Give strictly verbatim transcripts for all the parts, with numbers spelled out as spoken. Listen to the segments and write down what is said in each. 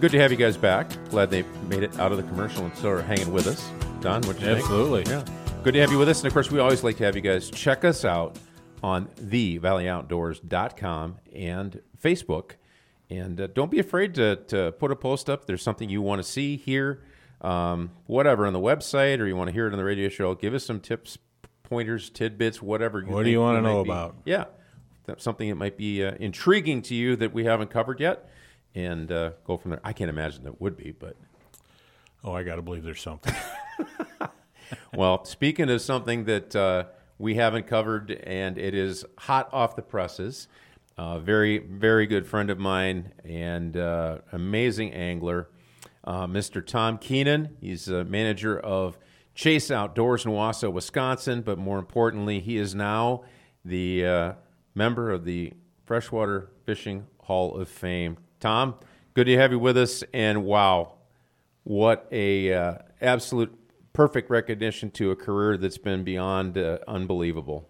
Good to have you guys back. Glad they made it out of the commercial and still are hanging with us. Don, what do you Absolutely. think? Absolutely. Yeah. Good to have you with us. And, of course, we always like to have you guys check us out on the valley outdoors dot com and Facebook. And uh, don't be afraid to, to put a post up. There's something you want to see, hear, um, whatever, on the website, or you want to hear it on the radio show. Give us some tips, pointers, tidbits, whatever. You what think do you want to know be. about? Yeah. That's something that might be uh, intriguing to you that we haven't covered yet. And uh, go from there. I can't imagine that would be, but... Oh, I got to believe there's something. Well, speaking of something that uh, we haven't covered, and it is hot off the presses, a uh, very, very good friend of mine and uh, amazing angler, uh, Mister Tom Keenan. He's a manager of Chase Outdoors in Wausau, Wisconsin, but more importantly, he is now the uh, member of the Freshwater Fishing Hall of Fame. Tom, good to have you with us, and wow, what a uh, absolute perfect recognition to a career that's been beyond uh, unbelievable.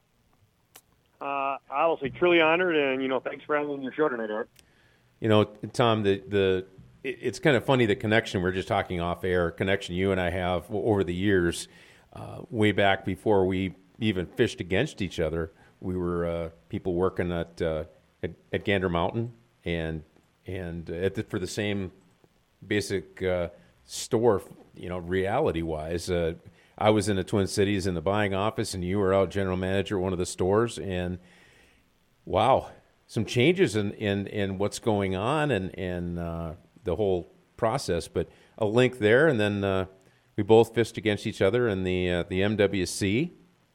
Uh, honestly, truly honored, and you know, thanks for having me on your show tonight, Art. You know, Tom, the the it, it's kind of funny the connection we're just talking off air connection you and I have over the years, uh, way back before we even fished against each other. We were uh, people working at, uh, at at Gander Mountain and. And at the, for the same basic uh, store, you know, reality-wise, uh, I was in the Twin Cities in the buying office, and you were out general manager at one of the stores. And wow, some changes in, in, in what's going on and and uh, the whole process. But a link there, and then uh, we both fished against each other in the uh, the M W C,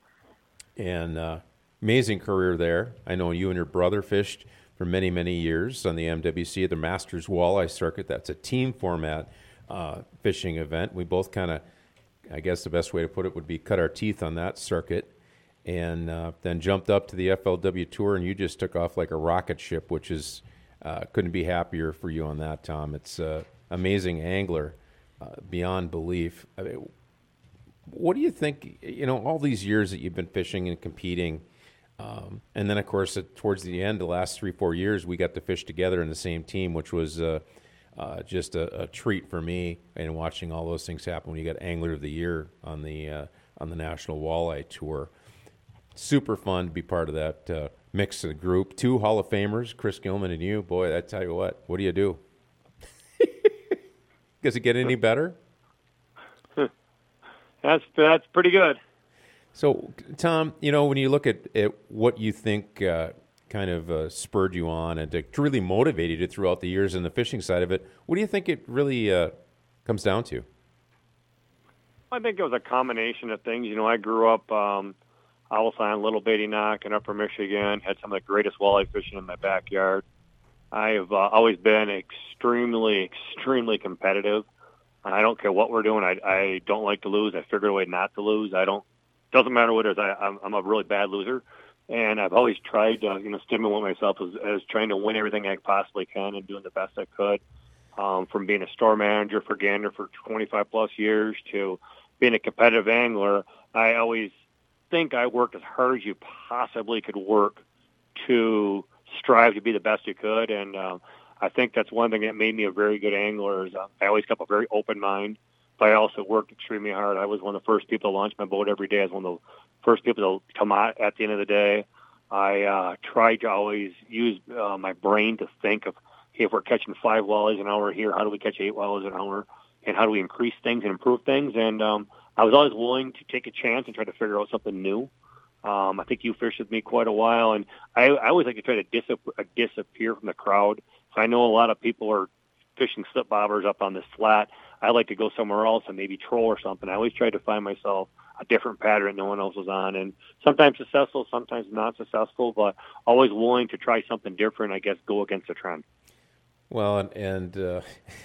and uh, amazing career there. I know you and your brother fished for many, many years on the M W C, the Masters Walleye Circuit. That's a team format uh, fishing event. We both kind of, I guess the best way to put it would be cut our teeth on that circuit, and uh, then jumped up to the F L W Tour, and you just took off like a rocket ship, which is, uh, couldn't be happier for you on that, Tom. It's uh, amazing angler, uh, beyond belief. I mean, what do you think, you know, all these years that you've been fishing and competing, Um, and then, of course, at, towards the end, the last three, four years, we got to fish together in the same team, which was uh, uh, just a, a treat for me. And watching all those things happen when you got Angler of the Year on the uh, on the National Walleye Tour, super fun to be part of that uh, mix of the group. Two Hall of Famers, Chris Gilman and you. Boy, I tell you what, what do you do? Does it get any better? That's that's pretty good. So, Tom, you know, when you look at, at what you think uh, kind of uh, spurred you on and to, to really motivated you throughout the years in the fishing side of it, what do you think it really uh, comes down to? I think it was a combination of things. You know, I grew up, um, I was on Little Beatty Knock in Upper Michigan, had some of the greatest walleye fishing in my backyard. I have uh, always been extremely, extremely competitive. I don't care what we're doing. I, I don't like to lose. I figured a way not to lose. I don't. Doesn't matter what it is. I, I'm, I'm a really bad loser, and I've always tried to, you know, stimulate myself as, as trying to win everything I possibly can and doing the best I could. Um, from being a store manager for Gander for twenty-five plus years to being a competitive angler, I always think I worked as hard as you possibly could work to strive to be the best you could, and uh, I think that's one thing that made me a very good angler. Is uh, I always kept a very open mind. But I also worked extremely hard. I was one of the first people to launch my boat every day. I was one of the first people to come out at the end of the day. I uh, tried to always use uh, my brain to think of, hey, if we're catching five walleyes an hour here, how do we catch eight walleyes an hour? And how do we increase things and improve things? And um, I was always willing to take a chance and try to figure out something new. Um, I think you fished with me quite a while, and I, I always like to try to dis- disappear from the crowd. So I know a lot of people are fishing slip bobbers up on this flat. I like to go somewhere else and maybe troll or something. I always try to find myself a different pattern no one else was on, and sometimes successful, sometimes not successful, but always willing to try something different, I guess, go against the trend. Well, and, and uh,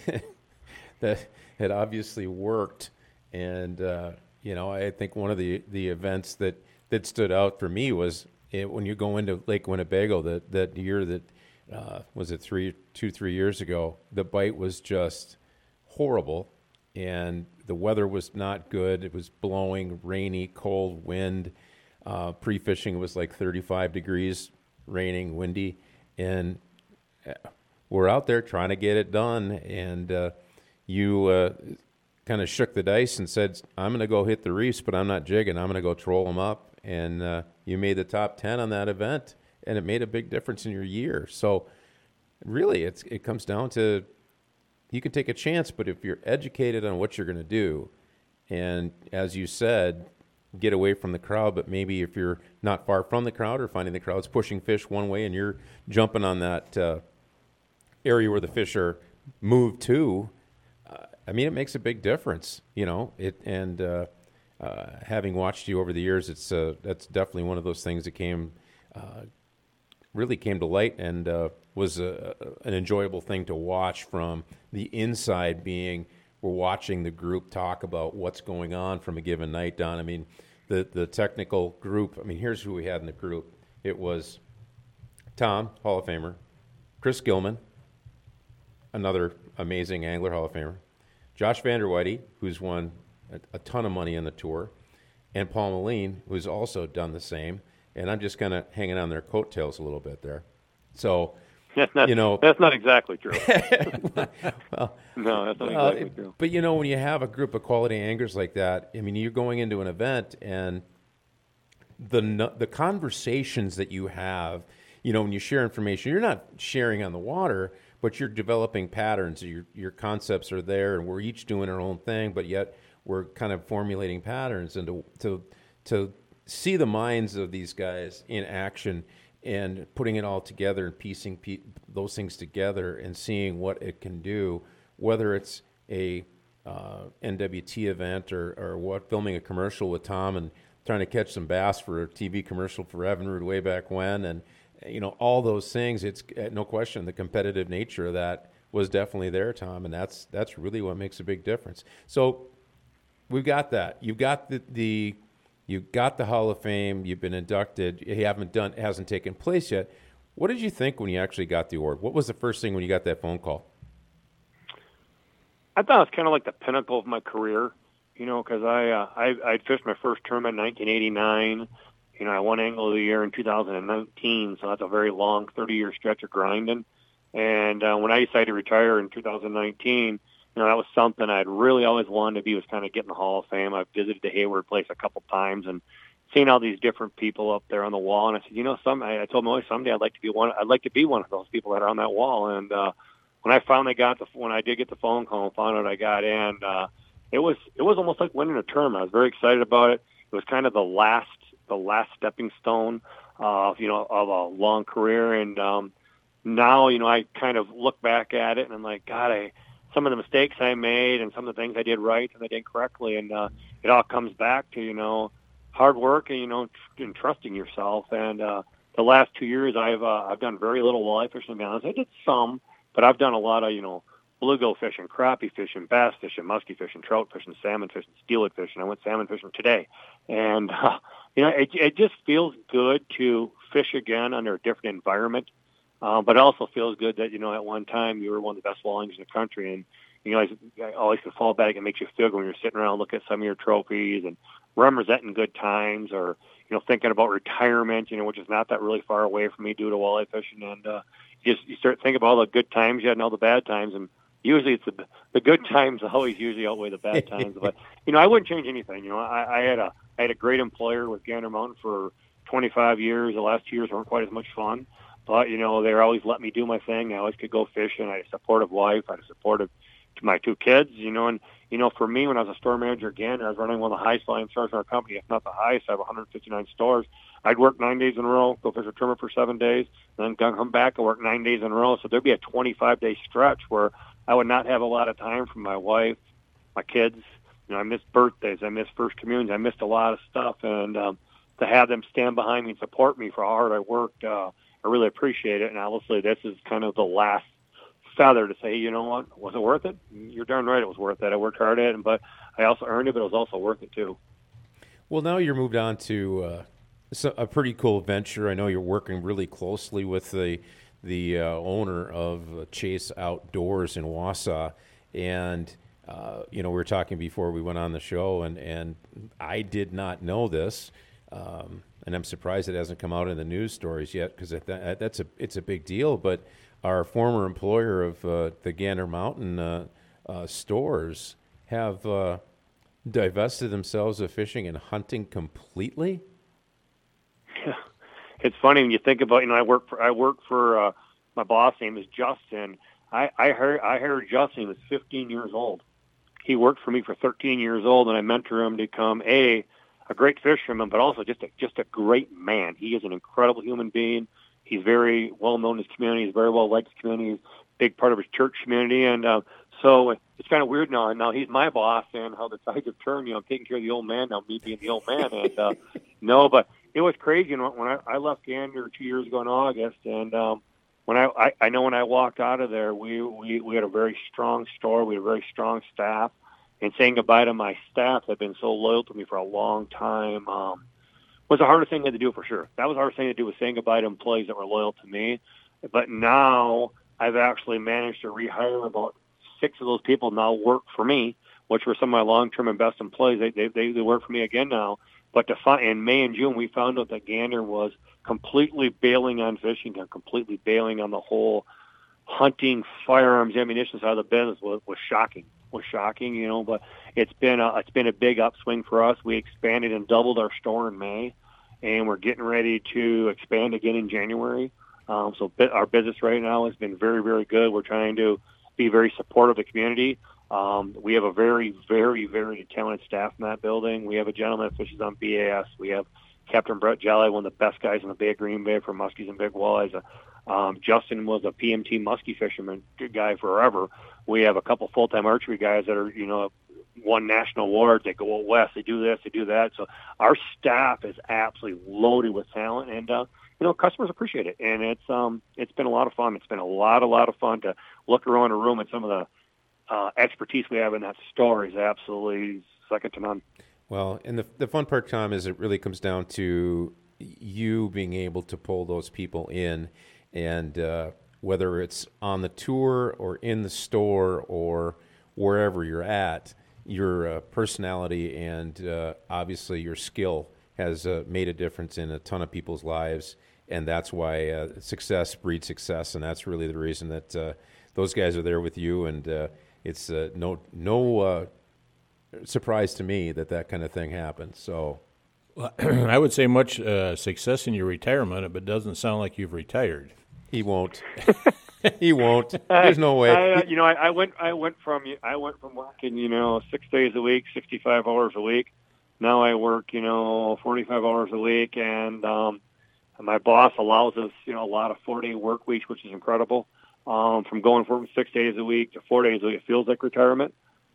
that it obviously worked, and, uh, you know, I think one of the, the events that, that stood out for me was it, when you go into Lake Winnebago that, that year that, uh, was it three, two, three years ago, the bite was just horrible, and the weather was not good. It was blowing, rainy, cold wind. Uh, pre-fishing was like thirty-five degrees, raining, windy, and we're out there trying to get it done, and uh, you uh, kind of shook the dice and said, I'm going to go hit the reefs, but I'm not jigging. I'm going to go troll them up. And uh, you made the top ten on that event, and it made a big difference in your year. So really, it's it comes down to you can take a chance, but if you're educated on what you're going to do, and as you said, get away from the crowd, but maybe if you're not far from the crowd or finding the crowd's pushing fish one way and you're jumping on that uh, area where the fish are moved to, uh, I mean, it makes a big difference, you know, it, and uh, uh, having watched you over the years, it's uh, that's definitely one of those things that came, uh, really came to light and uh, was a, an enjoyable thing to watch from the inside being, we're watching the group talk about what's going on from a given night, Don. I mean, the, the technical group, I mean, here's who we had in the group. It was Tom, Hall of Famer, Chris Gilman, another amazing angler, Hall of Famer, Josh Vanderweide, who's won a, a ton of money on the tour, and Paul Moline, who's also done the same. And I'm just kind of hanging on their coattails a little bit there. So, That's not, you know, that's not exactly true. well, no, that's not uh, exactly true. But you know, when you have a group of quality anglers like that, I mean, you're going into an event, and the the conversations that you have, you know, when you share information, you're not sharing on the water, but you're developing patterns. Your your concepts are there, and we're each doing our own thing, but yet we're kind of formulating patterns, and to to to see the minds of these guys in action and putting it all together and piecing pe- those things together and seeing what it can do, whether it's a uh, N W T event or, or what, filming a commercial with Tom and trying to catch some bass for a T V commercial for Evinrude way back when, and you know, all those things. It's no question the competitive nature of that was definitely there, Tom, and that's that's really what makes a big difference. So we've got that. You've got the, the You got the Hall of Fame. You've been inducted. You haven't done. It hasn't taken place yet. What did you think when you actually got the award? What was the first thing when you got that phone call? I thought it was kind of like the pinnacle of my career, you know, because I uh, I I fished my first tournament in nineteen eighty-nine. You know, I won Angler of the Year in two thousand nineteen, so that's a very long thirty-year stretch of grinding. And uh, when I decided to retire in two thousand nineteen, you know, that was something I'd really always wanted to be, was kind of getting the Hall of Fame. I've visited the Hayward place a couple times and seen all these different people up there on the wall. And I said, you know, some I, I told Molly someday I'd like to be one. I'd like to be one of those people that are on that wall. And uh, when I finally got the when I did get the phone call and found out I got in, uh, it was it was almost like winning a tournament. I was very excited about it. It was kind of the last the last stepping stone of you know of a long career. And um, now you know I kind of look back at it and I'm like, God, I. some of the mistakes I made and some of the things I did right and I did correctly. And uh, it all comes back to, you know, hard work and, you know, tr- and trusting yourself. And uh, the last two years I've uh, I've done very little walleye fishing, to be honest. I did some, but I've done a lot of, you know, bluegill fishing, crappie fishing, bass fishing, muskie fishing, trout fishing, salmon fishing, steelhead fishing. I went salmon fishing today. And, uh, you know, it, it just feels good to fish again under a different environment. Uh, but it also feels good that, you know, at one time you were one of the best walleyes in the country. And, you know, I, I always can fall back. It makes you feel good when you're sitting around looking at some of your trophies and representing good times or, you know, thinking about retirement, you know, which is not that really far away from me due to walleye fishing. And uh, you just you start thinking about all the good times you had and all the bad times. And usually it's the, the good times always usually outweigh the bad times. But, you know, I wouldn't change anything. You know, I, I had a I had a great employer with Gander Mountain for twenty-five years. The last two years weren't quite as much fun. But, you know, they always let me do my thing. I always could go fishing. I had a supportive wife. I had a supportive to my two kids, you know. And, you know, for me, when I was a store manager again, I was running one of the highest volume stores in our company, if not the highest. I have one hundred fifty-nine stores. I'd work nine days in a row, go fish a tournament for seven days, then come back and work nine days in a row. So there'd be a twenty-five-day stretch where I would not have a lot of time for my wife, my kids. You know, I missed birthdays. I missed first communions. I missed a lot of stuff. And um, to have them stand behind me and support me for how hard I worked, uh, I really appreciate it, and obviously this is kind of the last feather to say, you know what, was it worth it? You're darn right it was worth it. I worked hard at it, but I also earned it, but it was also worth it too. Well, now you're moved on to uh, a pretty cool venture. I know you're working really closely with the the uh, owner of Chase Outdoors in Wausau, and uh, you know we were talking before we went on the show, and, and I did not know this. Um, and I'm surprised it hasn't come out in the news stories yet because that, that's a it's a big deal. But our former employer of uh, the Gander Mountain uh, uh, stores have uh, divested themselves of fishing and hunting completely? It's funny when you think about, you know, I work for, I work for, uh, my boss name is Justin. I, I heard, I heard Justin he was fifteen years old. He worked for me for thirteen years old, and I mentored him to become a, a great fisherman, but also just a, just a great man. He is an incredible human being. He's very well known in his community. He's very well liked in his community. He's a big part of his church community. And, uh, so it's kind of weird now. Now he's my boss, and how the tides have turned, you know, I'm taking care of the old man now, me being the old man. And, uh, no, but it was crazy. You know, when I, I left Gander two years ago in August, and, um, when I, I, I know when I walked out of there, we, we, we had a very strong store. We had a very strong staff. And saying goodbye to my staff that had been so loyal to me for a long time um, was the hardest thing I had to do for sure. That was the hardest thing to do, was saying goodbye to employees that were loyal to me. But now I've actually managed to rehire about six of those people now work for me, which were some of my long-term and best employees. They, they, they, they work for me again now. But to find, in May and June, we found out that Gander was completely bailing on fishing and completely bailing on the whole hunting, firearms, ammunition side of the business was, was shocking. Was shocking, you know. But it's been a, it's been a big upswing for us. We expanded and doubled our store in May, and we're getting ready to expand again in January. Um, so our business right now has been very, very good. We're trying to be very supportive of the community. Um, we have a very, very, very talented staff in that building. We have a gentleman that fishes on B A S. We have Captain Brett Jolly, one of the best guys in the Bay of Green Bay for muskies and big walleyes. Um, Justin was a P M T muskie fisherman guy forever. We have a couple full-time archery guys that are, you know, won national awards. They go out west. They do this. They do that. So our staff is absolutely loaded with talent, and uh, you know, customers appreciate it. And it's um, it's been a lot of fun. It's been a lot, a lot of fun to look around a room, and some of the uh, expertise we have in that store is absolutely second to none. Well, and the the fun part, Tom, is it really comes down to you being able to pull those people in, and uh, whether it's on the tour or in the store or wherever you're at, your uh, personality and uh, obviously your skill has uh, made a difference in a ton of people's lives, and that's why uh, success breeds success, and that's really the reason that uh, those guys are there with you, and uh, it's uh, no no. Uh, surprise to me that that kind of thing happens. So well, I would say much uh, success in your retirement, but it doesn't sound like you've retired. He won't. He won't. There's no way. I, uh, you know, I, I went. I went from. I went from working, you know, six days a week, sixty-five hours a week. Now I work, you know, forty-five hours a week, and um, my boss allows us, you know, a lot of four-day work weeks, which is incredible. Um, from going from six days a week to four days a week, it feels like retirement.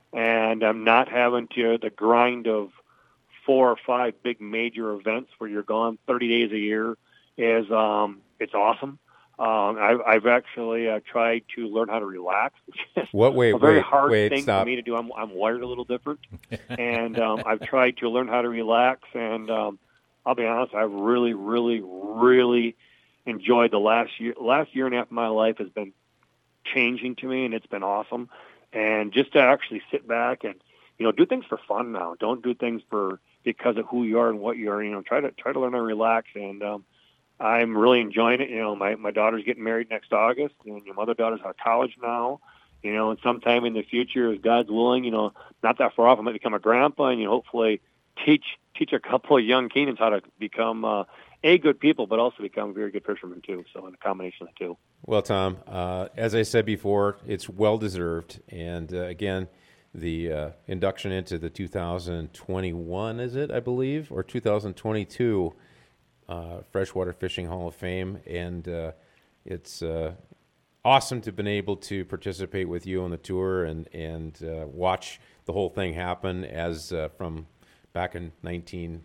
And I'm not having to the grind of four or five big major events where you're gone thirty days a year is um, it's awesome. Um, I've, I've actually uh, tried to learn how to relax, which is what, wait, a very wait, hard wait, thing stop. for me to do. I'm, I'm wired a little different, and um, I've tried to learn how to relax. And um, I'll be honest, I've really, really, really enjoyed the last year. Last year and a half of my life has been changing to me, and it's been awesome. And just to actually sit back and, you know, do things for fun now. Don't do things for because of who you are and what you are. You know, try to try to learn to relax. And um, I'm really enjoying it. You know, my my daughter's getting married next August, and your mother daughter's out of college now. You know, and sometime in the future, if God's willing, you know, not that far off, I might become a grandpa, and you know, hopefully teach teach a couple of young Keenans how to become uh, a good people, but also become very good fishermen too. So, in a combination of the two. Well, Tom, uh, as I said before, it's well-deserved. And, uh, again, the uh, induction into the two thousand twenty-one, is it, I believe, or two thousand twenty-two uh, Freshwater Fishing Hall of Fame. And uh, it's uh, awesome to have been able to participate with you on the tour and, and uh, watch the whole thing happen as uh, from back in nineteen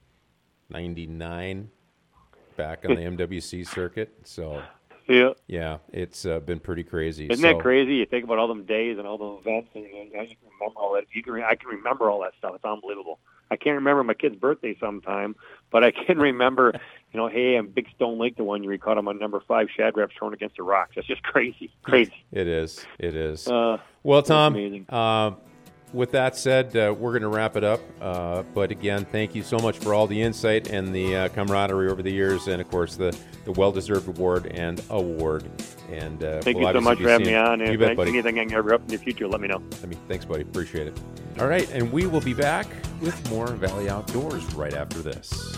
ninety-nine, back on the M W C circuit. So... Yeah, yeah, it's uh, been pretty crazy. Isn't so, that crazy? You think about all them days and all those events, and you, know, you can remember all that. You can, I can remember all that stuff. It's unbelievable. I can't remember my kid's birthday sometime, but I can remember, you know, hey, in Big Stone Lake, the one you caught him on number five shad wraps thrown against the rocks. That's just crazy, crazy. It is. It is. Uh, well, Tom, uh, with that said, uh, we're going to wrap it up. Uh, but again, thank you so much for all the insight and the uh, camaraderie over the years, and of course the, the well-deserved award and award. And uh, thank we'll you so much for having seeing, me on. And you if bet, buddy. anything I can ever up in the future, let me know. I mean, thanks, buddy. Appreciate it. All right, and we will be back with more Valley Outdoors right after this.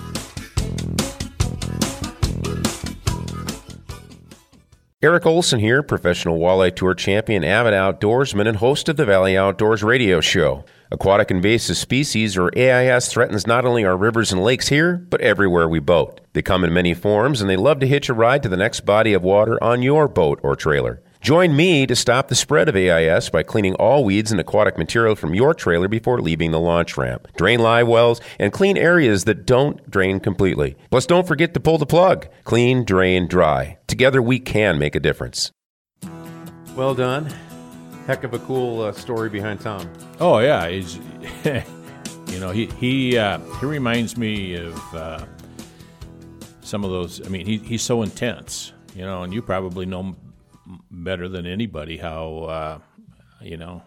Eric Olson here, professional walleye tour champion, avid outdoorsman, and host of the Valley Outdoors radio show. Aquatic invasive species, or A I S, threatens not only our rivers and lakes here, but everywhere we boat. They come in many forms, and they love to hitch a ride to the next body of water on your boat or trailer. Join me to stop the spread of A I S by cleaning all weeds and aquatic material from your trailer before leaving the launch ramp. Drain live wells and clean areas that don't drain completely. Plus, don't forget to pull the plug. Clean, drain, dry. Together, we can make a difference. Well done. Heck of a cool uh, story behind Tom. Oh yeah, he's you know he he uh, he reminds me of uh, some of those. I mean, he he's so intense, you know, and you probably know better than anybody how uh, you know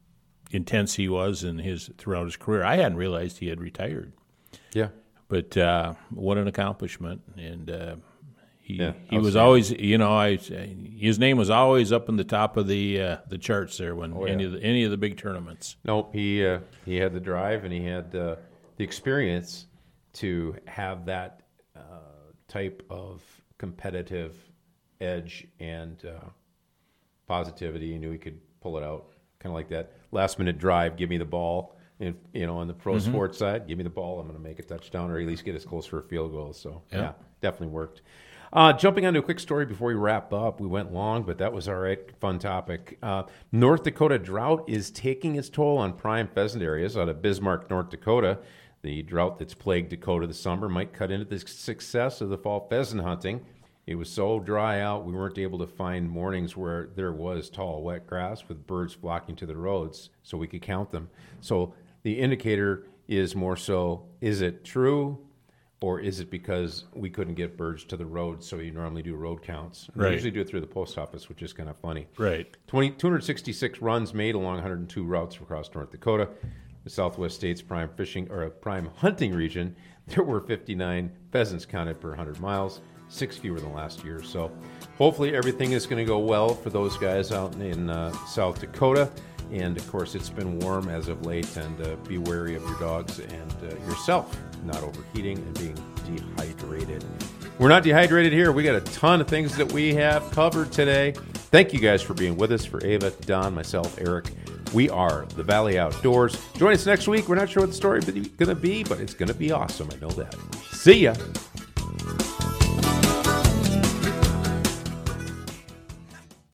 intense he was in his throughout his career. I hadn't realized he had retired. Yeah, but uh, what an accomplishment! And uh, he yeah, he was always, you know, I his name was always up in the top of the uh, the charts there when oh, yeah. any of the, any of the big tournaments. Nope, he uh, he had the drive and he had uh, the experience to have that uh, type of competitive edge and uh, positivity. He knew he could pull it out, kind of like that last minute drive. Give me the ball, and you know, on the pro mm-hmm. sports side, give me the ball. I'm going to make a touchdown, or at least get us close for a field goal. So yeah, yeah definitely worked. Uh, jumping onto a quick story before we wrap up. We went long, but that was all right. Fun topic. Uh, North Dakota drought is taking its toll on prime pheasant areas out of Bismarck, North Dakota. The drought that's plagued Dakota this summer might cut into the success of the fall pheasant hunting. It was so dry out, we weren't able to find mornings where there was tall, wet grass with birds flocking to the roads so we could count them. So the indicator is more so, is it true, or is it because we couldn't get birds to the road, so you normally do road counts? And right. They usually do it through the post office, which is kind of funny. Right. twenty, two hundred sixty-six runs made along one hundred two routes across North Dakota. The Southwest state's prime fishing or a prime hunting region, there were fifty-nine pheasants counted per one hundred miles. Six fewer than last year. So hopefully everything is going to go well for those guys out in uh, South Dakota. And of course, it's been warm as of late, and uh, be wary of your dogs and uh, yourself not overheating and being dehydrated. We're not dehydrated here. We got a ton of things that we have covered today. Thank you guys for being with us. For Ava, Don, myself, Eric, we are the Valley Outdoors. Join us next week. We're not sure what the story is going to be, but it's going to be awesome. I know that. See ya.